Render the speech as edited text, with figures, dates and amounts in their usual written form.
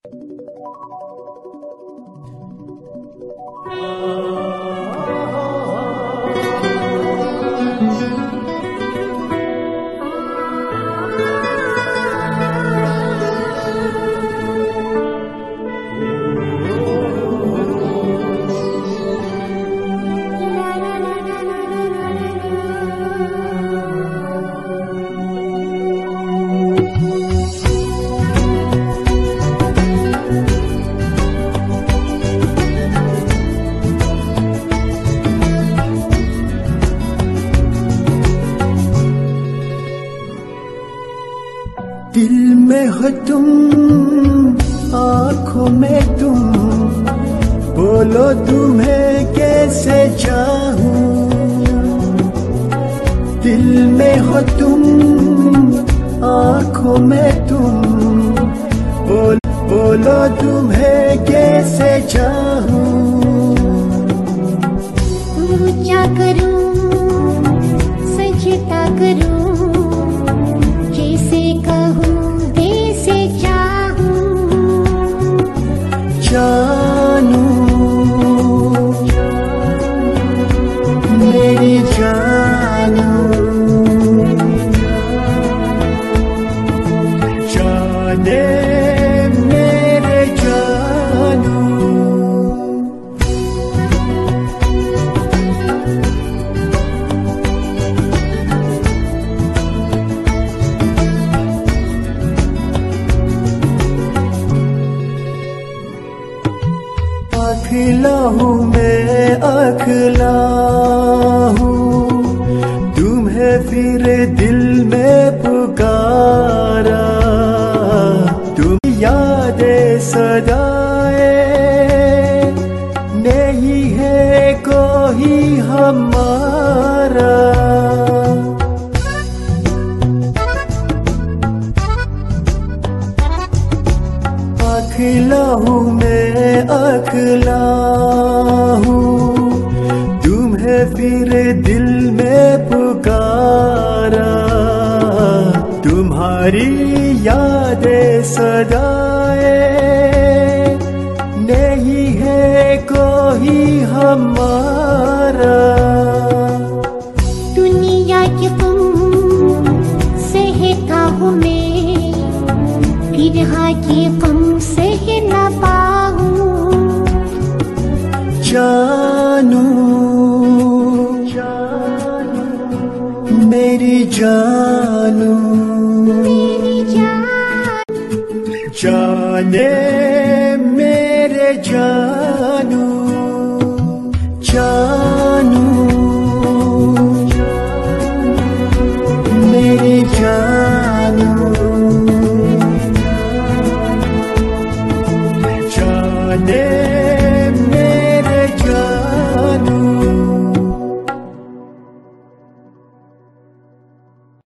दिल में हो तुम, आँखों में तुम, बोलो तुम्हें कैसे चाहूं। दिल में हो तुम, आँखों में तुम, बोलो तुम्हें कैसे चाहूं। पूजा करूं, सजदा करूं, जैसे कहूं वैसे चाहूं। जानू मेरी जानू, जाने मेरे जानू। अखला हूँ मैं, अखला हूँ, तुम्हें फिर दिल में पुकारा। तुम यादें सदाए, नहीं है कोई हमारा। अखला हूँ मैं, अखला हूँ, तुम्हें फिर दिल में पुकारा। तुम्हारी यादें सदाए, नहीं है कोई हमारा। दुनिया के तुम सहता हूँ मैं, बिरहा के गम सह न पाऊं। जानू मेरी जानू, जाने मेरे जानू, जानू।